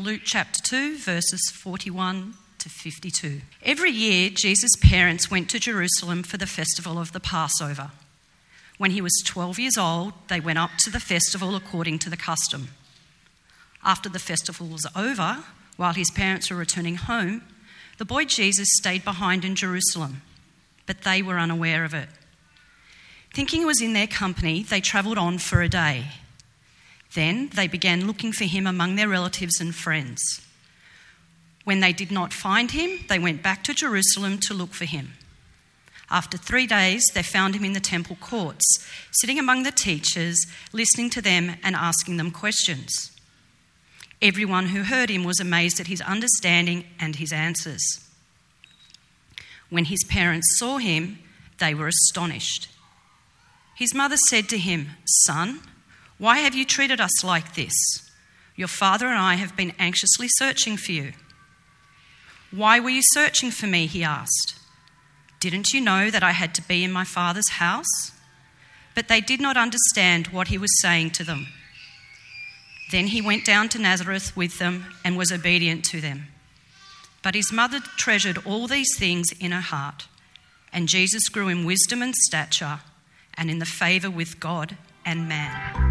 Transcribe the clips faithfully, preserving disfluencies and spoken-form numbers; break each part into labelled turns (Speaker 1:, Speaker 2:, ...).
Speaker 1: Luke chapter two, verses forty-one to fifty-two. Every year, Jesus' parents went to Jerusalem for the festival of the Passover. When he was twelve years old, they went up to the festival according to the custom. After the festival was over, while his parents were returning home, the boy Jesus stayed behind in Jerusalem, but they were unaware of it. Thinking he was in their company, they travelled on for a day. Then they began looking for him among their relatives and friends. When they did not find him, they went back to Jerusalem to look for him. After three days, they found him in the temple courts, sitting among the teachers, listening to them and asking them questions. Everyone who heard him was amazed at his understanding and his answers. When his parents saw him, they were astonished. His mother said to him, "Son, why have you treated us like this? Your father and I have been anxiously searching for you." "Why were you searching for me?" he asked. "Didn't you know that I had to be in my father's house?" But they did not understand what he was saying to them. Then he went down to Nazareth with them and was obedient to them. But his mother treasured all these things in her heart, and Jesus grew in wisdom and stature and in the favour with God and man.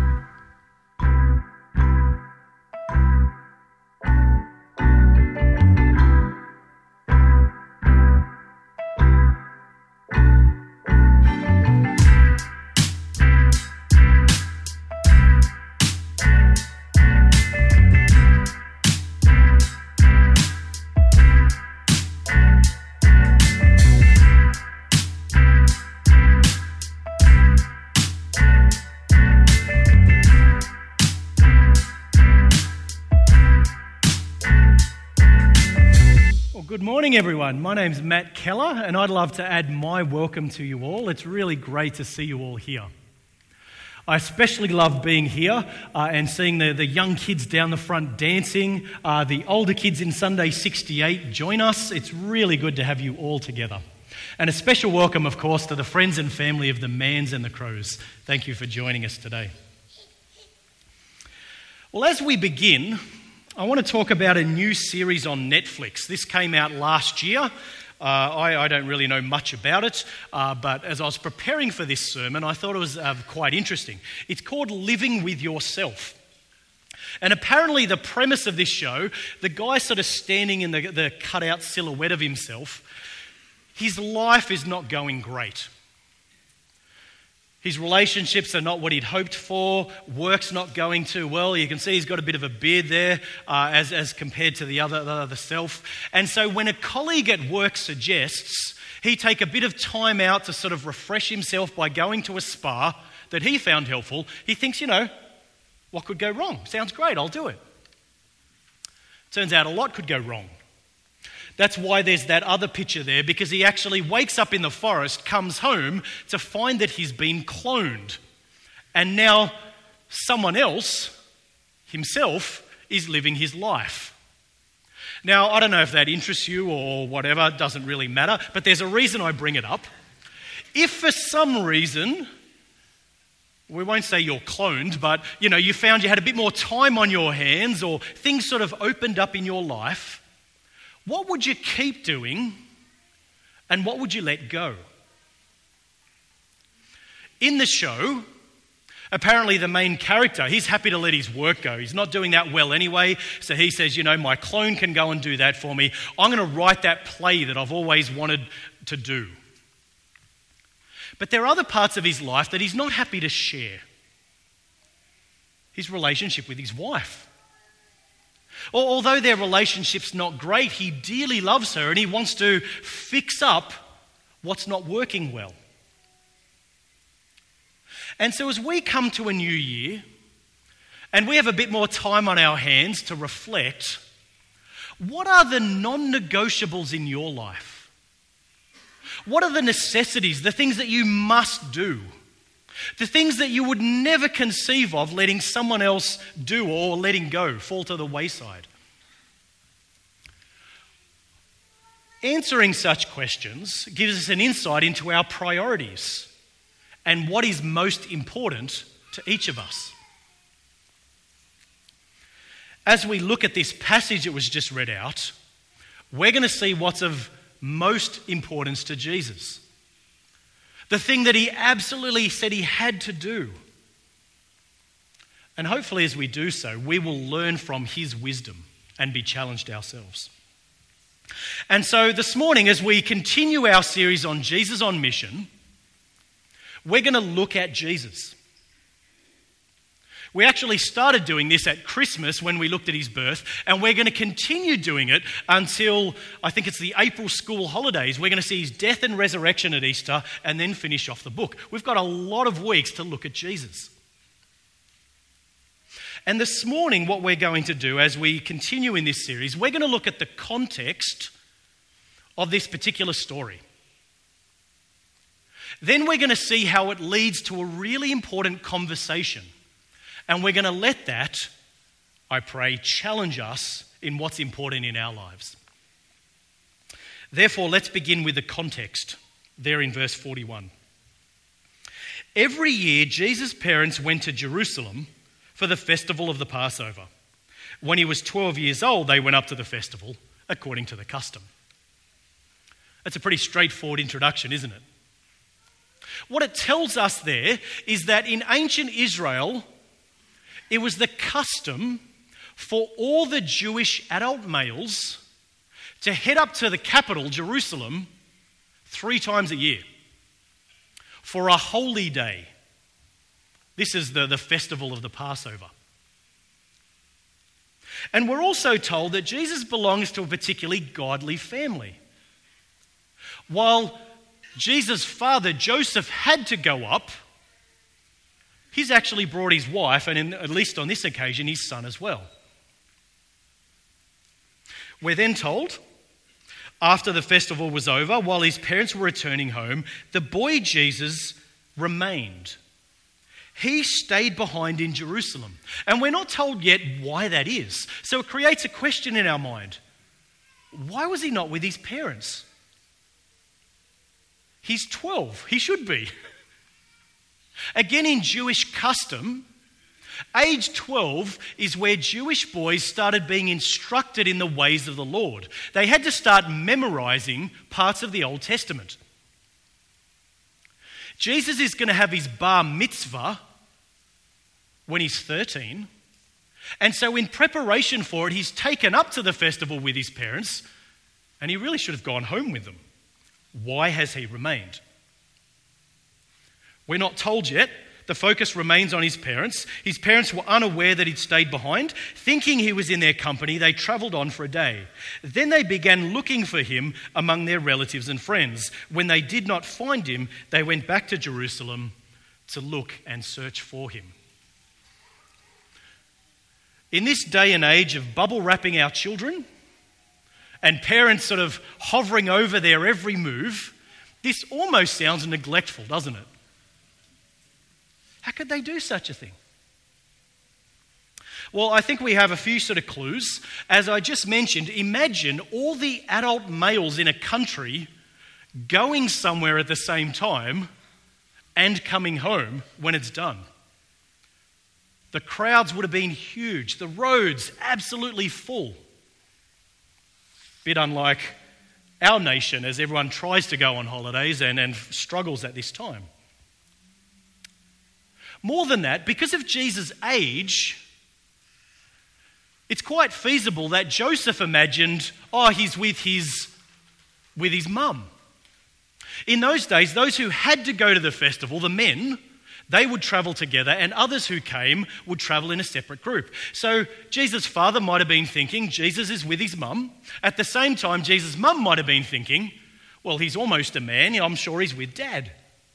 Speaker 2: Good morning, everyone. My name's Matt Keller, and I'd love to add my welcome to you all. It's really great to see you all here. I especially love being here uh, and seeing the, the young kids down the front dancing. Uh, the older kids in Sunday sixty-eight join us. It's really good to have you all together. And a special welcome, of course, to the friends and family of the Mans and the Crows. Thank you for joining us today. Well, as we begin, I want to talk about a new series on Netflix. This came out last year. Uh, I, I don't really know much about it, uh, but as I was preparing for this sermon, I thought it was uh, quite interesting. It's called Living with Yourself. And apparently the premise of this show, the guy sort of standing in the, the cutout silhouette of himself, his life is not going great. His relationships are not what he'd hoped for. Work's not going too well. You can see he's got a bit of a beard there uh, as, as compared to the other, the other self. And so when a colleague at work suggests he take a bit of time out to sort of refresh himself by going to a spa that he found helpful, he thinks, you know, what could go wrong? Sounds great, I'll do it. Turns out a lot could go wrong. That's why there's that other picture there, because he actually wakes up in the forest, comes home to find that he's been cloned. And now someone else, himself, is living his life. Now, I don't know if that interests you or whatever, it doesn't really matter, but there's a reason I bring it up. If for some reason, we won't say you're cloned, but you know, you found you had a bit more time on your hands or things sort of opened up in your life, what would you keep doing and what would you let go? In the show, apparently the main character, he's happy to let his work go. He's not doing that well anyway, so he says, you know, my clone can go and do that for me. I'm going to write that play that I've always wanted to do. But there are other parts of his life that he's not happy to share. His relationship with his wife. Although their relationship's not great, he dearly loves her and he wants to fix up what's not working well. And so as we come to a new year and we have a bit more time on our hands to reflect, what are the non-negotiables in your life? What are the necessities, the things that you must do? The things that you would never conceive of letting someone else do or letting go, fall to the wayside. Answering such questions gives us an insight into our priorities and what is most important to each of us. as we look at this passage that was just read out, we're going to see what's of most importance to Jesus. The thing that he absolutely said he had to do. And hopefully as we do so, we will learn from his wisdom and be challenged ourselves. And so this morning, as we continue our series on Jesus on Mission, we're going to look at Jesus. We actually started doing this at Christmas when we looked at his birth, and we're going to continue doing it until, I think it's the April school holidays. We're going to see his death and resurrection at Easter and then finish off the book. We've got a lot of weeks to look at Jesus. And this morning, what we're going to do as we continue in this series, we're going to look at the context of this particular story. Then we're going to see how it leads to a really important conversation. And we're going to let that, I pray, challenge us in what's important in our lives. Therefore, let's begin with the context there in verse forty-one. Every year, Jesus' parents went to Jerusalem for the festival of the Passover. When he was twelve years old, they went up to the festival according to the custom. That's a pretty straightforward introduction, isn't it? What it tells us there is that in ancient Israel, it was the custom for all the Jewish adult males to head up to the capital, Jerusalem, three times a year for a holy day. This is the, the festival of the Passover. And we're also told that Jesus belongs to a particularly godly family. While Jesus' father, Joseph, had to go up, he's actually brought his wife, and in, at least on this occasion, his son as well. We're then told, after the festival was over, while his parents were returning home, the boy Jesus remained. He stayed behind in Jerusalem. And we're not told yet why that is. So it creates a question in our mind. Why was he not with his parents? He's twelve. He should be. Again, in Jewish custom, age twelve is where Jewish boys started being instructed in the ways of the Lord. They had to start memorizing parts of the Old Testament. Jesus is going to have his bar mitzvah when he's thirteen. And so in preparation for it, he's taken up to the festival with his parents, and he really should have gone home with them. Why has he remained? We're not told yet. The focus remains on his parents. His parents were unaware that he'd stayed behind. Thinking he was in their company, they travelled on for a day. Then they began looking for him among their relatives and friends. When they did not find him, they went back to Jerusalem to look and search for him. In this day and age of bubble wrapping our children and parents sort of hovering over their every move, this almost sounds neglectful, doesn't it? How could they do such a thing? Well, I think we have a few sort of clues. As I just mentioned, imagine all the adult males in a country going somewhere at the same time and coming home when it's done. The crowds would have been huge. The roads absolutely full. Bit unlike our nation as everyone tries to go on holidays and, and struggles at this time. More than that, because of Jesus' age, it's quite feasible that Joseph imagined, oh, he's with his, with his mum. In those days, those who had to go to the festival, the men, they would travel together, and others who came would travel in a separate group. So Jesus' father might have been thinking, Jesus is with his mum. At the same time, Jesus' mum might have been thinking, well, he's almost a man, I'm sure he's with dad.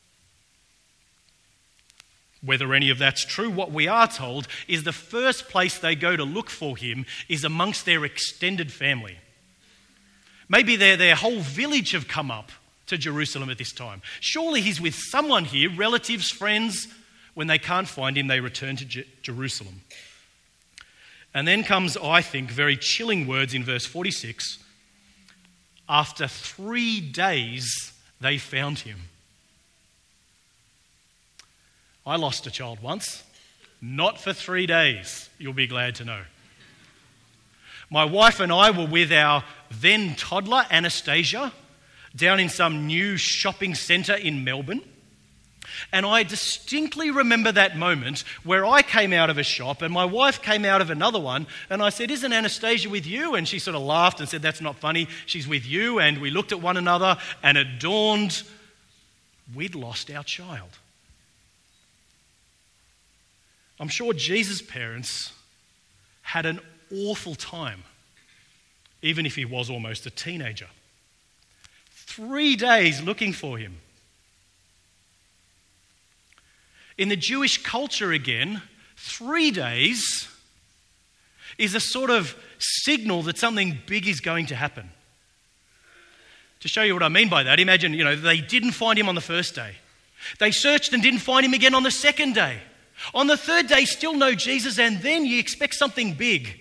Speaker 2: Whether any of that's true, what we are told is the first place they go to look for him is amongst their extended family. Maybe their, their whole village have come up to Jerusalem at this time. Surely he's with someone here, relatives, friends. When they can't find him, they return to Je- Jerusalem. And then comes, I think, very chilling words in verse forty-six. After three days, they found him. I lost a child once. Not for three days, you'll be glad to know. My wife and I were with our then toddler, Anastasia, down in some new shopping centre in Melbourne. And I distinctly remember that moment where I came out of a shop and my wife came out of another one, and I said, "Isn't Anastasia with you?" And she sort of laughed and said, "That's not funny, she's with you." And we looked at one another and it dawned, we'd lost our child. I'm sure Jesus' parents had an awful time, even if he was almost a teenager. Three days looking for him. In the Jewish culture again, three days is a sort of signal that something big is going to happen. To show you what I mean by that, imagine, you know, they didn't find him on the first day. They searched and didn't find him again on the second day. On the third day, still no Jesus, and then you expect something big.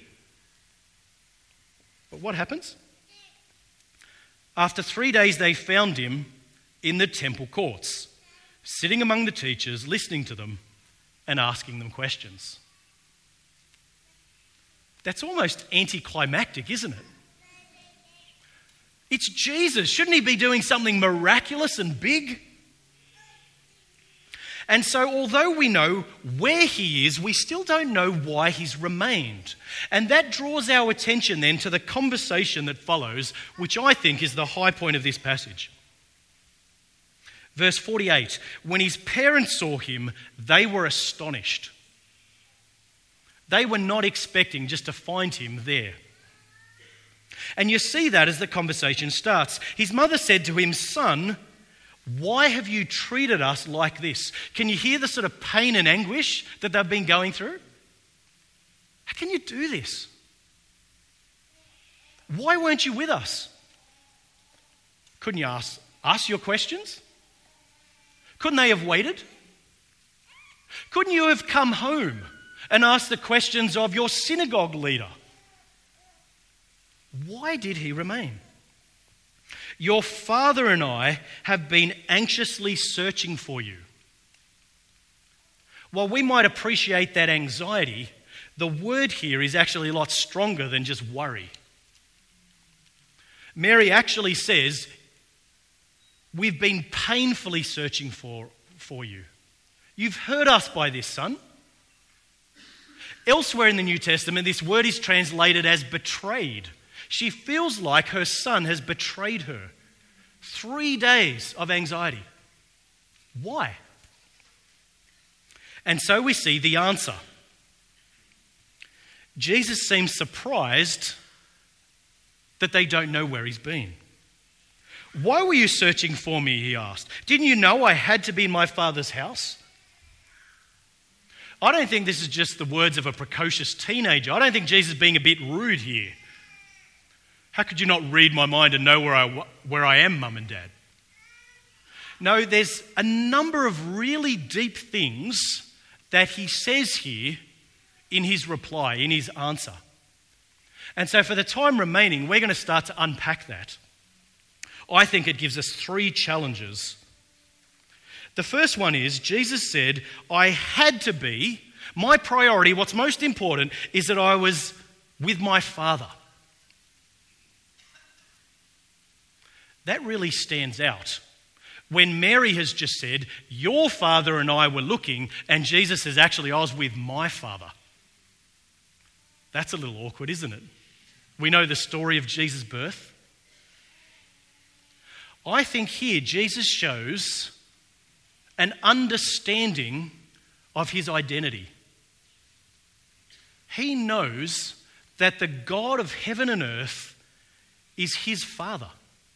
Speaker 2: But what happens? After three days, they found him in the temple courts, sitting among the teachers, listening to them and asking them questions. That's almost anticlimactic, isn't it? It's Jesus. Shouldn't he be doing something miraculous and big? And so, although we know where he is, we still don't know why he's remained. And that draws our attention then to the conversation that follows, which I think is the high point of this passage. Verse forty-eight, when his parents saw him, they were astonished. They were not expecting just to find him there. And you see that as the conversation starts. His mother said to him, "Son, why have you treated us like this?" Can you hear the sort of pain and anguish that they've been going through? How can you do this? Why weren't you with us? Couldn't you ask us your questions? Couldn't they have waited? Couldn't you have come home and asked the questions of your synagogue leader? Why did he remain? Your father and I have been anxiously searching for you. While we might appreciate that anxiety, the word here is actually a lot stronger than just worry. Mary actually says, we've been painfully searching for, for you. You've hurt us by this, son. Elsewhere in the New Testament, this word is translated as betrayed. She feels like her son has betrayed her. Three days of anxiety. Why? And so we see the answer. Jesus seems surprised that they don't know where he's been. "Why were you searching for me?" he asked. "Didn't you know I had to be in my father's house?" I don't think this is just the words of a precocious teenager. I don't think Jesus is being a bit rude here. How could you not read my mind and know where I, where I am, Mum and Dad? No, there's a number of really deep things that he says here in his reply, in his answer. And so for the time remaining, we're going to start to unpack that. I think it gives us three challenges. The first one is, Jesus said, I had to be, my priority, what's most important, is that I was with my Father. That really stands out. When Mary has just said, your father and I were looking, and Jesus says, actually, I was with my Father. That's a little awkward, isn't it? We know the story of Jesus' birth. I think here Jesus shows an understanding of his identity. He knows that the God of heaven and earth is his Father.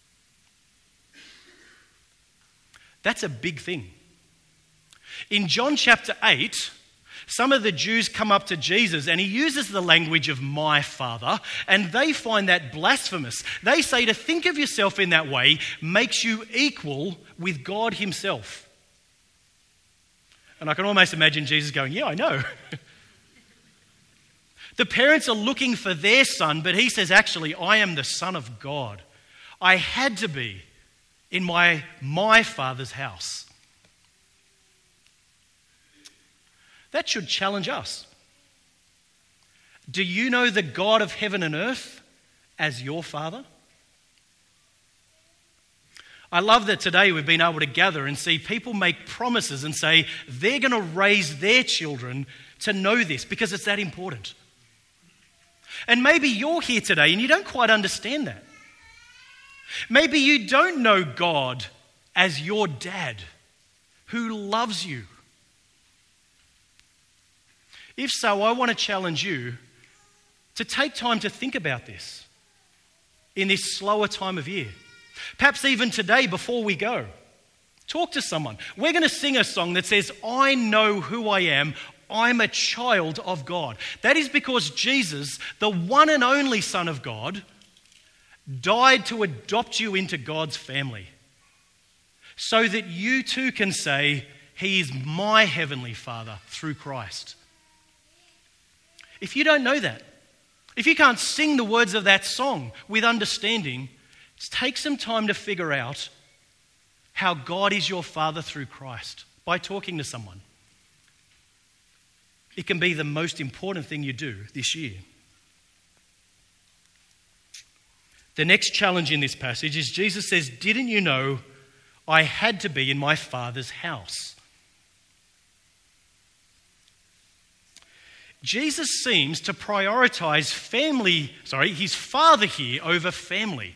Speaker 2: That's a big thing. In John chapter eight, some of the Jews come up to Jesus and he uses the language of my Father, and they find that blasphemous. They say to think of yourself in that way makes you equal with God himself. And I can almost imagine Jesus going, yeah, I know. The parents are looking for their son, but he says, actually, I am the Son of God. I had to be in my, my Father's house. That should challenge us. Do you know the God of heaven and earth as your Father? I love that today we've been able to gather and see people make promises and say they're going to raise their children to know this because it's that important. And maybe you're here today and you don't quite understand that. Maybe you don't know God as your dad who loves you. If so, I want to challenge you to take time to think about this in this slower time of year. Perhaps even today before we go, talk to someone. We're going to sing a song that says, I know who I am. I'm a child of God. That is because Jesus, the one and only Son of God, died to adopt you into God's family so that you too can say, He is my heavenly Father through Christ. If you don't know that, if you can't sing the words of that song with understanding, take some time to figure out how God is your Father through Christ by talking to someone. It can be the most important thing you do this year. The next challenge in this passage is Jesus says, didn't you know I had to be in my Father's house? Jesus seems to prioritize family, sorry, his Father here over family.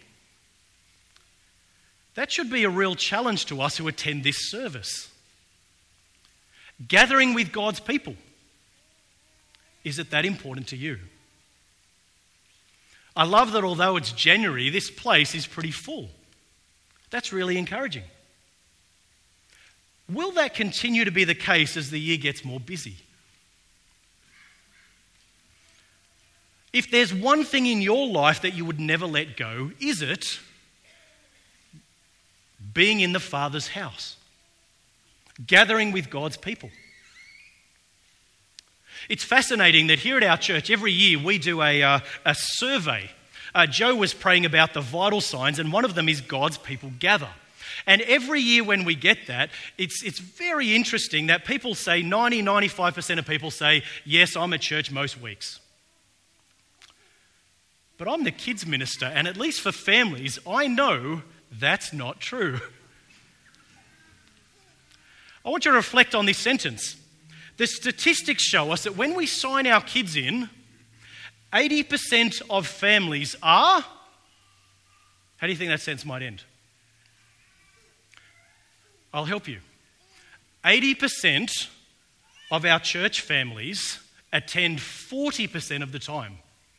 Speaker 2: That should be a real challenge to us who attend this service. Gathering with God's people. Is it that important to you? I love that although it's January, this place is pretty full. That's really encouraging. Will that continue to be the case as the year gets more busy? If there's one thing in your life that you would never let go, is it being in the Father's house, gathering with God's people? It's fascinating that here at our church, every year we do a, uh, a survey. Uh, Joe was praying about the vital signs, and one of them is God's people gather. And every year when we get that, it's, it's very interesting that people say, ninety, ninety-five percent of people say, yes, I'm at church most weeks. But I'm the kids minister, and at least for families, I know that's not true. I want you to reflect on this sentence. The statistics show us that when we sign our kids in, eighty percent of families are... How do you think that sentence might end? I'll help you. eighty percent of our church families attend forty percent of the time.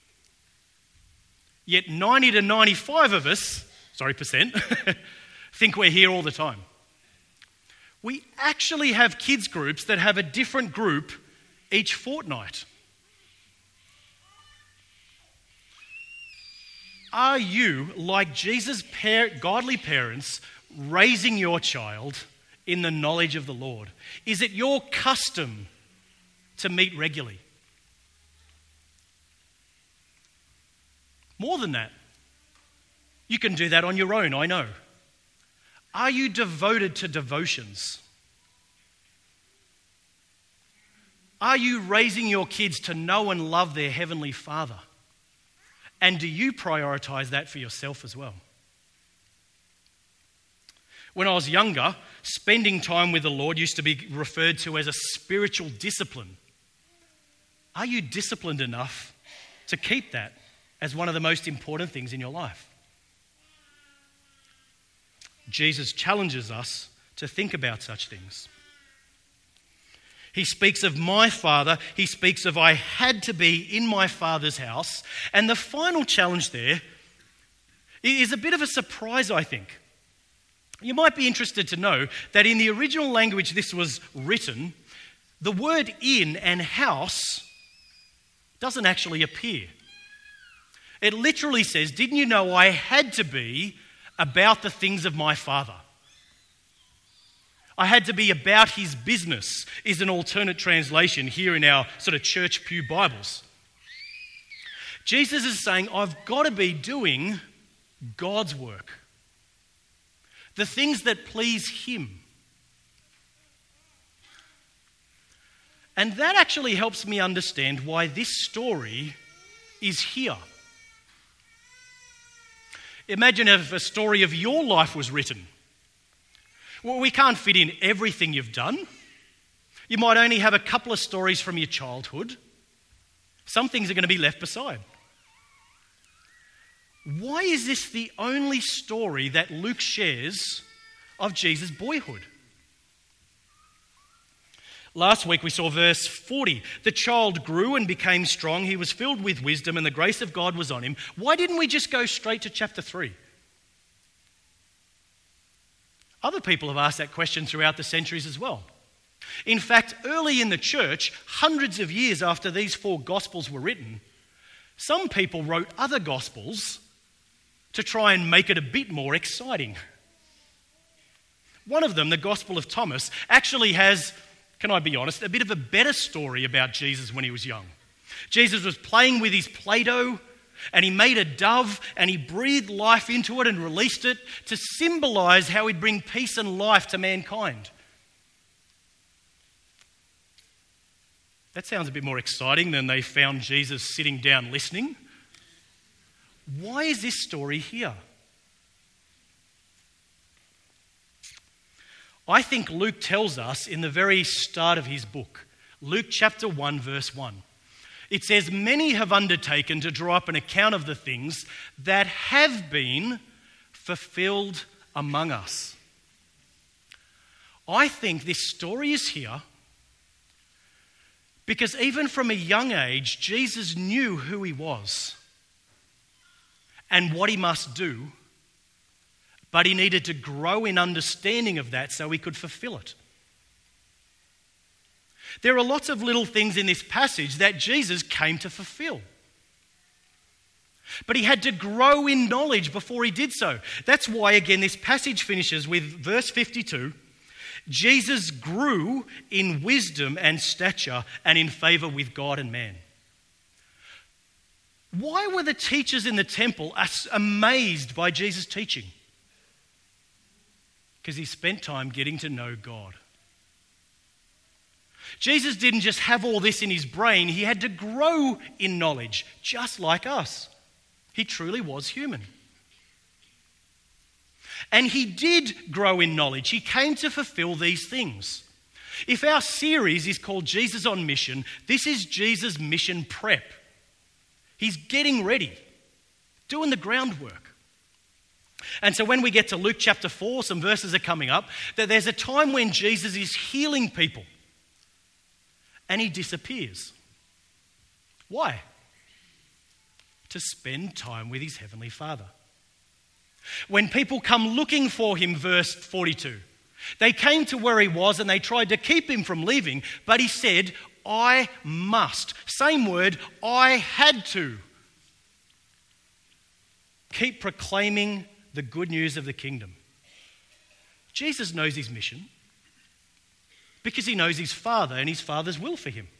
Speaker 2: Yet ninety to ninety-five of us, sorry, percent, think we're here all the time. We actually have kids groups that have a different group each fortnight. Are you, like Jesus' par- godly parents, raising your child in the knowledge of the Lord? Is it your custom to meet regularly? More than that, you can do that on your own, I know. Are you devoted to devotions? Are you raising your kids to know and love their Heavenly Father? And do you prioritize that for yourself as well? When I was younger, spending time with the Lord used to be referred to as a spiritual discipline. Are you disciplined enough to keep that as one of the most important things in your life? Jesus challenges us to think about such things. He speaks of my Father. He speaks of I had to be in my Father's house. And the final challenge there is a bit of a surprise, I think. You might be interested to know that in the original language this was written, the word in and house doesn't actually appear. It literally says, didn't you know I had to be about the things of my Father? I had to be about his business is an alternate translation here in our sort of church pew Bibles. Jesus is saying, I've got to be doing God's work. The things that please him. And that actually helps me understand why this story is here. Imagine if a story of your life was written. Well, we can't fit in everything you've done. You might only have a couple of stories from your childhood. Some things are going to be left beside. Why is this the only story that Luke shares of Jesus' boyhood? Last week we saw verse forty. The child grew and became strong. He was filled with wisdom and the grace of God was on him. Why didn't we just go straight to chapter three? Other people have asked that question throughout the centuries as well. In fact, early in the church, hundreds of years after these four Gospels were written, some people wrote other Gospels to try and make it a bit more exciting. One of them, the Gospel of Thomas, actually has, can I be honest, a bit of a better story about Jesus when he was young. Jesus was playing with his Play-Doh and he made a dove and he breathed life into it and released it to symbolize how he'd bring peace and life to mankind. That sounds a bit more exciting than they found Jesus sitting down listening. Why is this story here? I think Luke tells us in the very start of his book, Luke chapter one, verse one. It says, many have undertaken to draw up an account of the things that have been fulfilled among us. I think this story is here because even from a young age, Jesus knew who he was and what he must do, but he needed to grow in understanding of that so he could fulfill it. There are lots of little things in this passage that Jesus came to fulfill. But he had to grow in knowledge before he did so. That's why, again, this passage finishes with verse fifty-two. Jesus grew in wisdom and stature and in favor with God and man. Why were the teachers in the temple amazed by Jesus' teaching? Because he spent time getting to know God. Jesus didn't just have all this in his brain, he had to grow in knowledge, just like us. He truly was human. And he did grow in knowledge. He came to fulfill these things. If our series is called Jesus on Mission, this is Jesus' mission prep. He's getting ready, doing the groundwork. And so when we get to Luke chapter four, some verses are coming up, that there's a time when Jesus is healing people. And he disappears. Why? To spend time with his heavenly Father. When people come looking for him, verse forty-two, they came to where he was and they tried to keep him from leaving, but he said, I must. Same word, I had to. Keep proclaiming the good news of the kingdom. Jesus knows his mission because he knows his Father and his Father's will for him.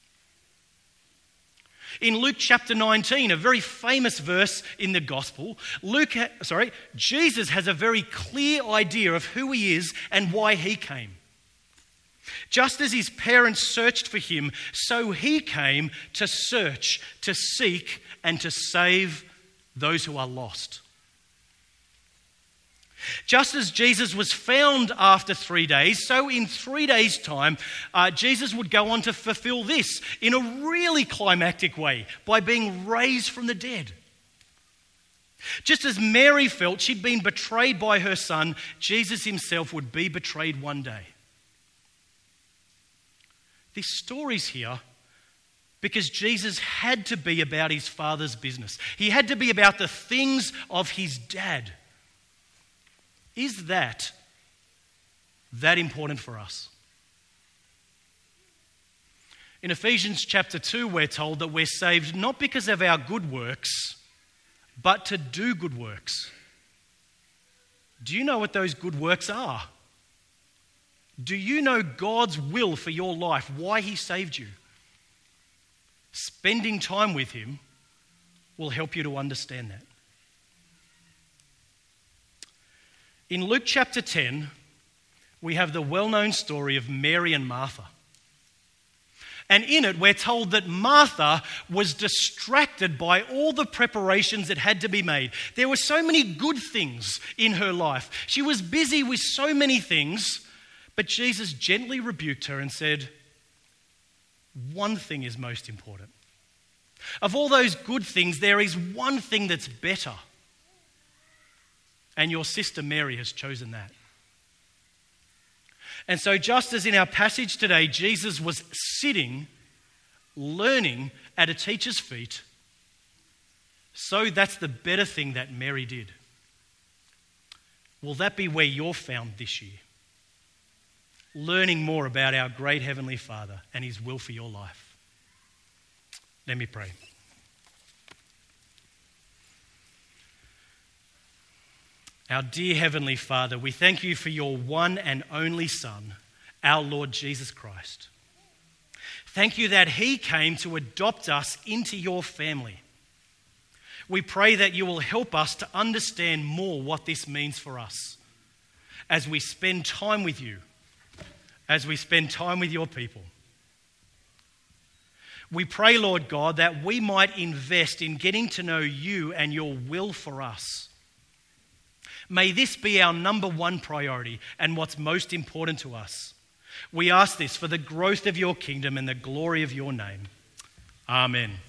Speaker 2: In Luke chapter nineteen, a very famous verse in the gospel, Luke, sorry, Jesus has a very clear idea of who he is and why he came. Just as his parents searched for him, so he came to search, to seek, and to save those who are lost. Just as Jesus was found after three days, so in three days' time, uh, Jesus would go on to fulfill this in a really climactic way by being raised from the dead. Just as Mary felt she'd been betrayed by her son, Jesus himself would be betrayed one day. This story's here because Jesus had to be about his Father's business. He had to be about the things of his dad. Is that that important for us? In Ephesians chapter two, we're told that we're saved not because of our good works, but to do good works. Do you know what those good works are? Do you know God's will for your life, why he saved you? Spending time with him will help you to understand that. In Luke chapter ten, we have the well-known story of Mary and Martha. And in it, we're told that Martha was distracted by all the preparations that had to be made. There were so many good things in her life. She was busy with so many things, but Jesus gently rebuked her and said, one thing is most important. Of all those good things, there is one thing that's better. And your sister Mary has chosen that. And so just as in our passage today, Jesus was sitting, learning at a teacher's feet, so that's the better thing that Mary did. Will that be where you're found this year? Learning more about our great Heavenly Father and His will for your life. Let me pray. Our dear Heavenly Father, we thank you for your one and only Son, our Lord Jesus Christ. Thank you that He came to adopt us into your family. We pray that you will help us to understand more what this means for us as we spend time with you, as we spend time with your people. We pray, Lord God, that we might invest in getting to know you and your will for us. May this be our number one priority and what's most important to us. We ask this for the growth of your kingdom and the glory of your name. Amen.